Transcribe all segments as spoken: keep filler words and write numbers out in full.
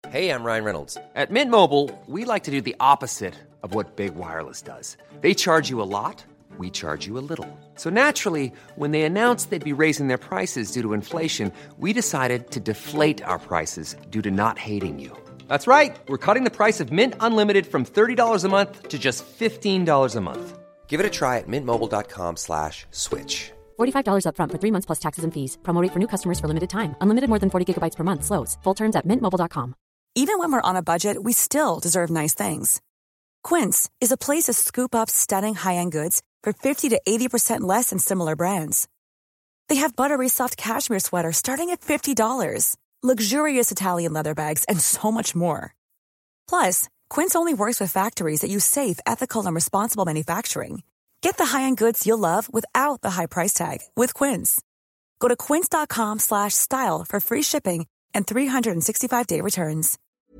Hey, I'm Ryan Reynolds. At Mint Mobile, we like to do the opposite of what Big Wireless does. They charge you a lot, we charge you a little. So naturally, when they announced they'd be raising their prices due to inflation, we decided to deflate our prices due to not hating you. That's right. We're cutting the price of Mint Unlimited from thirty dollars a month to just fifteen dollars a month. Give it a try at mintmobile.com slash switch. forty-five dollars up front for three months plus taxes and fees. Promo rate for new customers for limited time. Unlimited more than forty gigabytes per month. Slows full terms at mint mobile dot com. Even when we're on a budget, we still deserve nice things. Quince is a place to scoop up stunning high-end goods for fifty to eighty percent less than similar brands. They have buttery soft cashmere sweaters starting at fifty dollars, luxurious Italian leather bags, and so much more. Plus, Quince only works with factories that use safe, ethical, and responsible manufacturing. Get the high-end goods you'll love without the high price tag with Quince. Go to quince.com slash style for free shipping and three sixty-five day returns.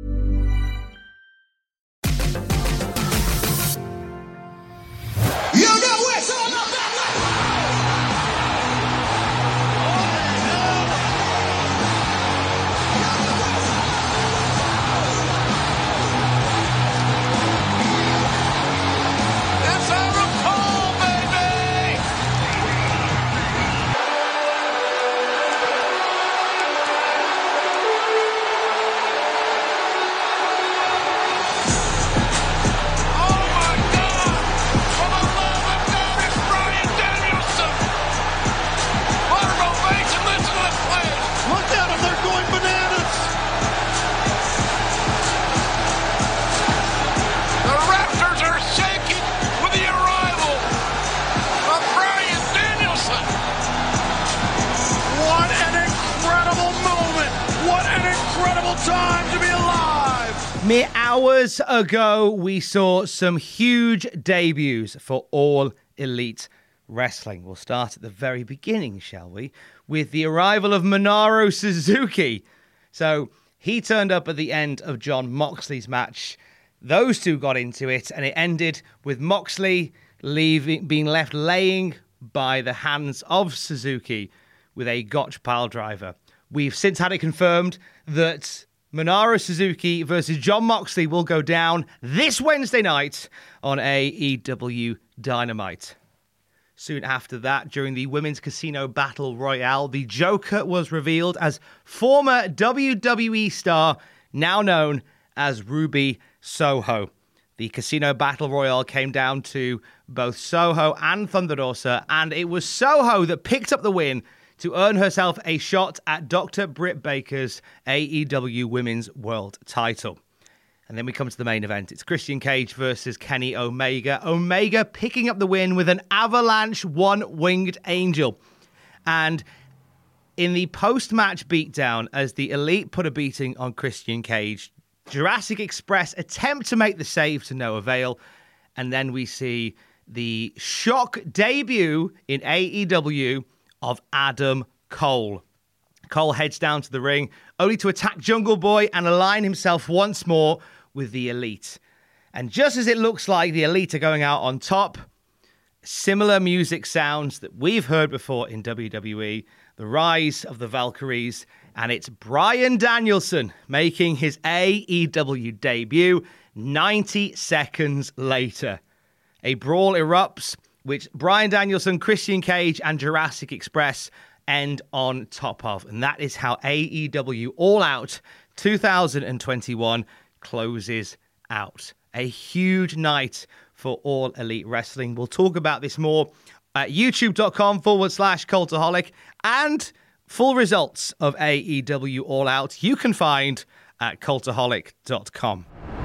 You know it's all about that's our call, baby! Time to be alive! Mere hours ago, we saw some huge debuts for All Elite Wrestling. We'll start at the very beginning, shall we? With the arrival of Minoru Suzuki. So, he turned up at the end of Jon Moxley's match. Those two got into it, and it ended with Moxley leaving, being left laying by the hands of Suzuki with a Gotch pile driver. We've since had it confirmed that Minoru Suzuki versus Jon Moxley will go down this Wednesday night on A E W Dynamite. Soon after that, during the Women's Casino Battle Royale, the Joker was revealed as former W W E star, now known as Ruby Soho. The Casino Battle Royale came down to both Soho and Thunder Rosa, and it was Soho that picked up the win to earn herself a shot at Doctor Britt Baker's A E W Women's World title. And then we come to the main event. It's Christian Cage versus Kenny Omega. Omega picking up the win with an avalanche one-winged angel. And in the post-match beatdown, as the Elite put a beating on Christian Cage, Jurassic Express attempt to make the save to no avail. And then we see the shock debut in A E W of Adam Cole. Cole heads down to the ring, only to attack Jungle Boy and align himself once more with the Elite. And just as it looks like the Elite are going out on top, similar music sounds that we've heard before in W W E, the rise of the Valkyries, and it's Bryan Danielson making his A E W debut ninety seconds later. A brawl erupts, which Bryan Danielson, Christian Cage, and Jurassic Express end on top of. And that is how A E W All Out two thousand twenty-one closes out. A huge night for All Elite Wrestling. We'll talk about this more at youtube.com forward slash Cultaholic, and full results of A E W All Out you can find at cultaholic dot com.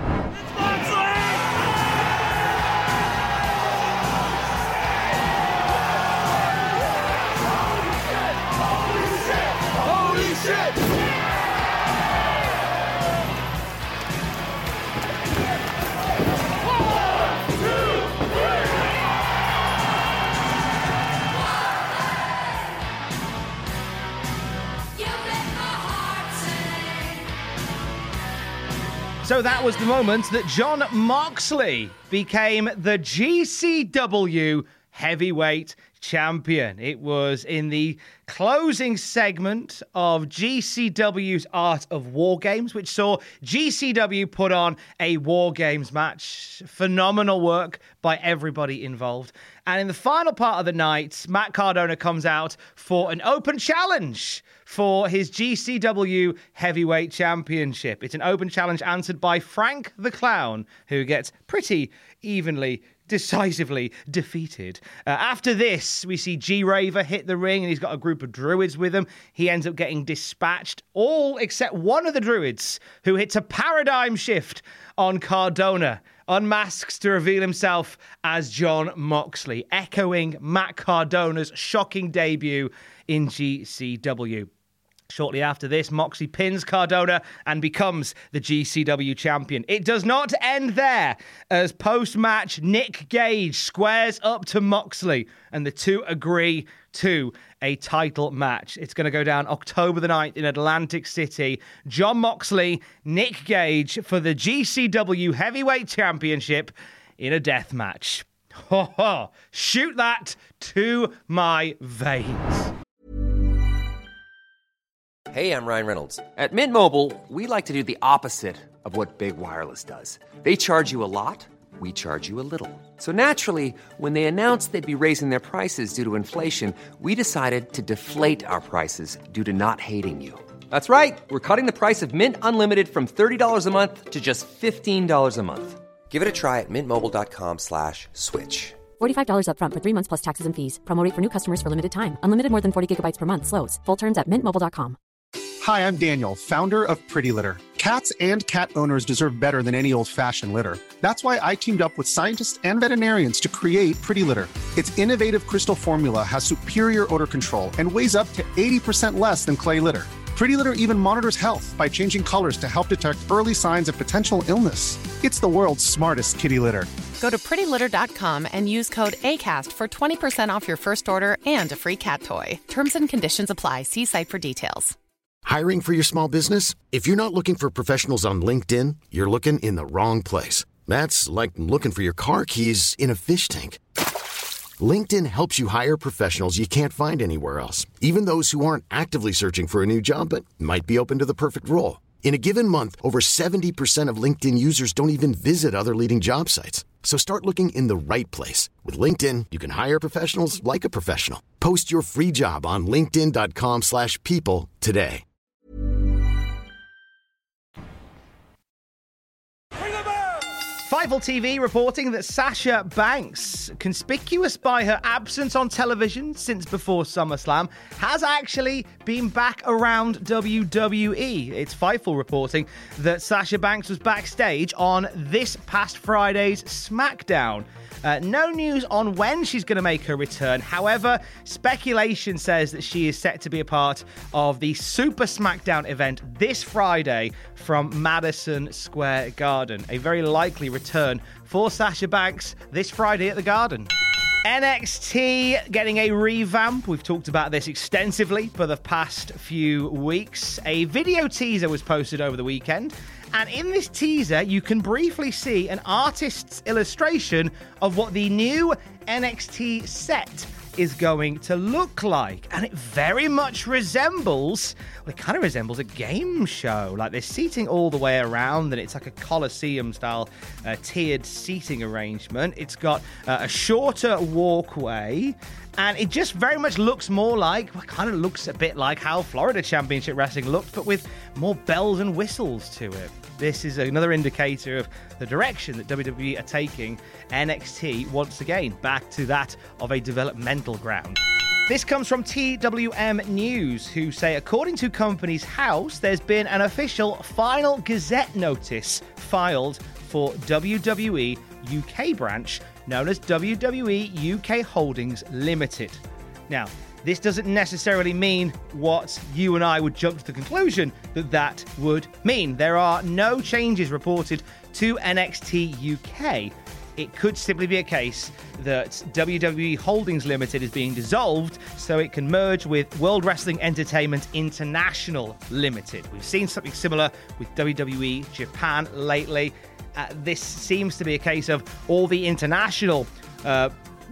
So that was the moment that Jon Moxley became the G C W Heavyweight champion. It was in the closing segment of G C W's Art of War Games, which saw G C W put on a War Games match. Phenomenal work by everybody involved. And in the final part of the night, Matt Cardona comes out for an open challenge for his G C W Heavyweight Championship. It's an open challenge answered by Frank the Clown, who gets pretty evenly, decisively defeated. Uh, after this, we see G-Raver hit the ring, and he's got a group of druids with him. He ends up getting dispatched, all except one of the druids, who hits a paradigm shift on Cardona, unmasks to reveal himself as Jon Moxley, echoing Matt Cardona's shocking debut in G C W. Shortly after this, Moxley pins Cardona and becomes the G C W champion. It does not end there, as post-match Nick Gage squares up to Moxley and the two agree to a title match. It's going to go down October the ninth in Atlantic City. Jon Moxley, Nick Gage for the G C W Heavyweight Championship in a death match. Ho ho! Shoot that to my veins. Hey, I'm Ryan Reynolds. At Mint Mobile, we like to do the opposite of what Big Wireless does. They charge you a lot, we charge you a little. So naturally, when they announced they'd be raising their prices due to inflation, we decided to deflate our prices due to not hating you. That's right. We're cutting the price of Mint Unlimited from thirty dollars a month to just fifteen dollars a month. Give it a try at mintmobile.com slash switch. forty-five dollars up front for three months plus taxes and fees. Promo rate for new customers for limited time. Unlimited more than forty gigabytes per month slows. Full terms at mint mobile dot com. Hi, I'm Daniel, founder of Pretty Litter. Cats and cat owners deserve better than any old-fashioned litter. That's why I teamed up with scientists and veterinarians to create Pretty Litter. Its innovative crystal formula has superior odor control and weighs up to eighty percent less than clay litter. Pretty Litter even monitors health by changing colors to help detect early signs of potential illness. It's the world's smartest kitty litter. Go to pretty litter dot com and use code ACAST for twenty percent off your first order and a free cat toy. Terms and conditions apply. See site for details. Hiring for your small business? If you're not looking for professionals on LinkedIn, you're looking in the wrong place. That's like looking for your car keys in a fish tank. LinkedIn helps you hire professionals you can't find anywhere else, even those who aren't actively searching for a new job but might be open to the perfect role. In a given month, over seventy percent of LinkedIn users don't even visit other leading job sites. So start looking in the right place. With LinkedIn, you can hire professionals like a professional. Post your free job on linkedin dot com slash people today. Fightful T V reporting that Sasha Banks, conspicuous by her absence on television since before SummerSlam, has actually been back around W W E. It's Fightful reporting that Sasha Banks was backstage on this past Friday's SmackDown. Uh, no news on when she's going to make her return. However, speculation says that she is set to be a part of the Super SmackDown event this Friday from Madison Square Garden. A very likely return for Sasha Banks this Friday at the Garden. N X T getting a revamp. We've talked about this extensively for the past few weeks. A video teaser was posted over the weekend, and in this teaser, you can briefly see an artist's illustration of what the new N X T set is going to look like. And it very much resembles, well, it kind of resembles a game show. Like, there's seating all the way around, and it's like a Coliseum-style uh, tiered seating arrangement. It's got uh, a shorter walkway, and it just very much looks more like, well, kind of looks a bit like how Florida Championship Wrestling looked, but with more bells and whistles to it. This is another indicator of the direction that W W E are taking N X T once again, back to that of a developmental ground. This comes from T W M News, who say, according to Companies House, there's been an official final Gazette notice filed for W W E U K branch known as W W E U K Holdings Limited. Now, this doesn't necessarily mean what you and I would jump to the conclusion that that would mean. There are no changes reported to N X T U K. It could simply be a case that W W E Holdings Limited is being dissolved so it can merge with World Wrestling Entertainment International Limited. We've seen something similar with W W E Japan lately. Uh, this seems to be a case of all the international uh,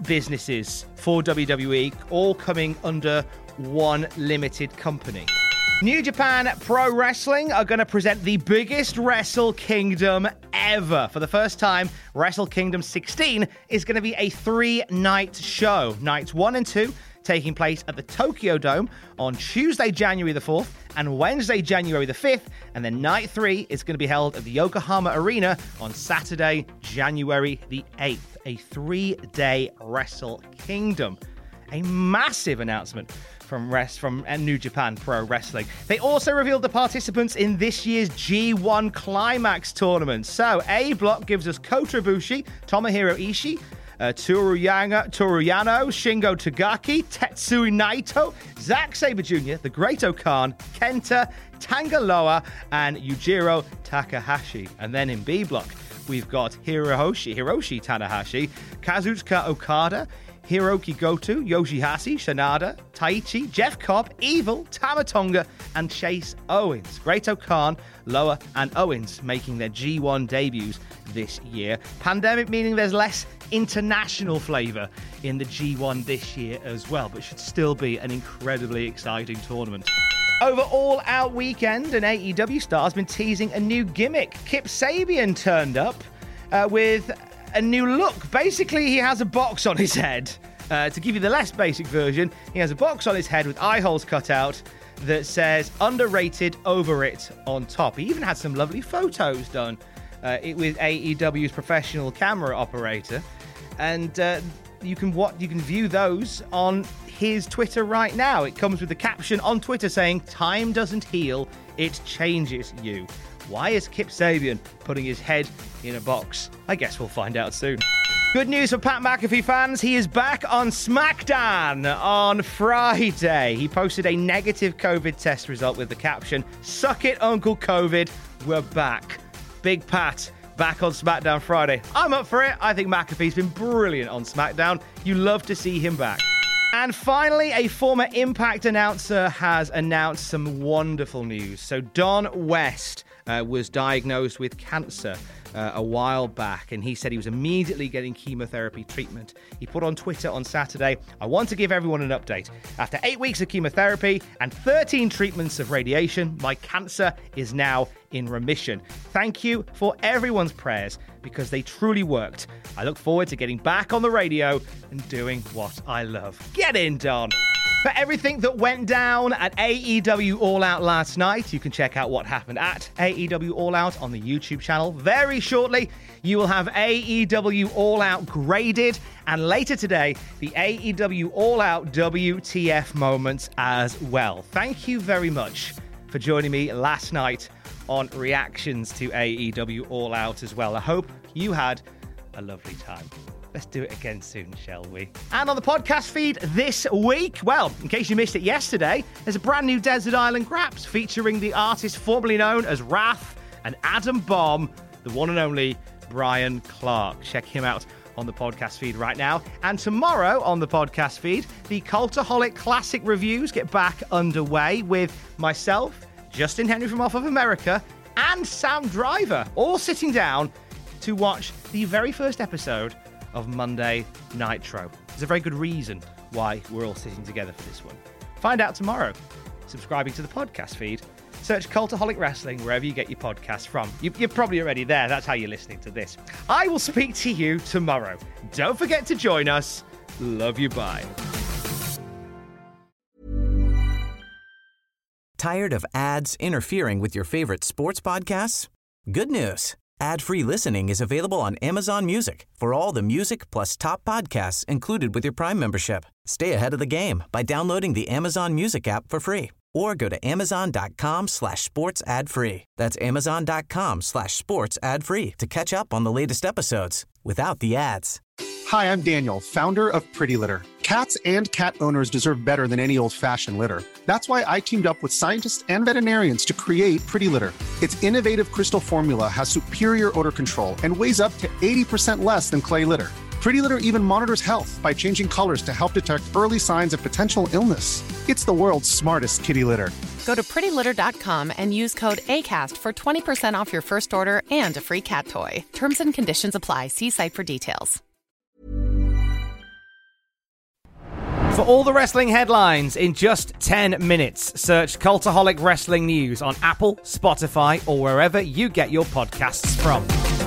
businesses for W W E, all coming under one limited company. New Japan Pro Wrestling are going to present the biggest Wrestle Kingdom ever. For the first time, Wrestle Kingdom sixteen is going to be a three-night show. Nights one and two taking place at the Tokyo Dome on Tuesday, January the fourth, and Wednesday, January the fifth, and then night three is going to be held at the Yokohama Arena on Saturday, January the eighth. A three-day Wrestle Kingdom. A massive announcement from rest from New Japan Pro Wrestling. They also revealed the participants in this year's G one Climax tournament. So, A Block gives us Kota Ibushi, Tomohiro Ishii, uh, Toru Yano, Toru Yano, Shingo Tagaki, Tetsuya Naito, Zack Sabre Junior, The Great Okan, Kenta, Tangaloa, and Yujiro Takahashi. And then in B Block, we've got Hiroshi, Hiroshi Tanahashi, Kazuchika Okada, Hiroki Goto, Yoshihashi, Sanada, Taichi, Jeff Cobb, Evil, Tama Tonga, and Chase Owens. Great Okan, Loa, and Owens making their G one debuts this year. Pandemic meaning there's less international flavour in the G one this year as well, but should still be an incredibly exciting tournament. Over All Out Weekend, an A E W star has been teasing a new gimmick. Kip Sabian turned up uh, with a new look. Basically, he has a box on his head. Uh, to give you the less basic version, he has a box on his head with eye holes cut out that says underrated over it on top. He even had some lovely photos done uh, it, with A E W's professional camera operator. And uh, you can what you can view those on his Twitter right now. It comes with the caption on Twitter saying, "Time doesn't heal, it changes you." Why is Kip Sabian putting his head in a box? I guess we'll find out soon. Good news for Pat McAfee fans. He is back on SmackDown on Friday. He posted a negative COVID test result with the caption, "Suck it, Uncle COVID. We're back." Big Pat back on SmackDown Friday. I'm up for it. I think McAfee's been brilliant on SmackDown. You love to see him back. And finally, a former Impact announcer has announced some wonderful news. So Don West uh, was diagnosed with cancer uh, a while back, and he said he was immediately getting chemotherapy treatment. He put on Twitter on Saturday, "I want to give everyone an update. After eight weeks of chemotherapy and thirteen treatments of radiation, my cancer is now in remission. Thank you for everyone's prayers because they truly worked. I look forward to getting back on the radio and doing what I love." Get in, Don. For everything that went down at A E W All Out last night, you can check out what happened at A E W All Out on the YouTube channel. Very shortly, you will have A E W All Out graded, and later today, the A E W All Out W T F moments as well. Thank you very much for joining me last night on reactions to A E W All Out as well. I hope you had a lovely time. Let's do it again soon, shall we? And on the podcast feed this week, well, in case you missed it yesterday, there's a brand new Desert Island Graps featuring the artist formerly known as Wrath and Adam Bomb, the one and only Brian Clark. Check him out on the podcast feed right now. And tomorrow on the podcast feed, the Cultaholic Classic Reviews get back underway with myself, Justin Henry from Off of America, and Sam Driver, all sitting down to watch the very first episode of Monday Nitro. There's a very good reason why we're all sitting together for this one. Find out tomorrow, subscribing to the podcast feed. Search Cultaholic Wrestling wherever you get your podcasts from. You, you're probably already there. That's how you're listening to this. I will speak to you tomorrow. Don't forget to join us. Love you. Bye. Tired of ads interfering with your favorite sports podcasts? Good news. Ad-free listening is available on Amazon Music for all the music plus top podcasts included with your Prime membership. Stay ahead of the game by downloading the Amazon Music app for free or go to amazon.com slash sports ad free. That's amazon.com slash sports ad free to catch up on the latest episodes without the ads. Hi, I'm Daniel, founder of Pretty Litter. Cats and cat owners deserve better than any old-fashioned litter. That's why I teamed up with scientists and veterinarians to create Pretty Litter. Its innovative crystal formula has superior odor control and weighs up to eighty percent less than clay litter. Pretty Litter even monitors health by changing colors to help detect early signs of potential illness. It's the world's smartest kitty litter. Go to pretty litter dot com and use code ACAST for twenty percent off your first order and a free cat toy. Terms and conditions apply. See site for details. for all the wrestling headlines in just ten minutes. Search Cultaholic Wrestling News on Apple, Spotify, or wherever you get your podcasts from.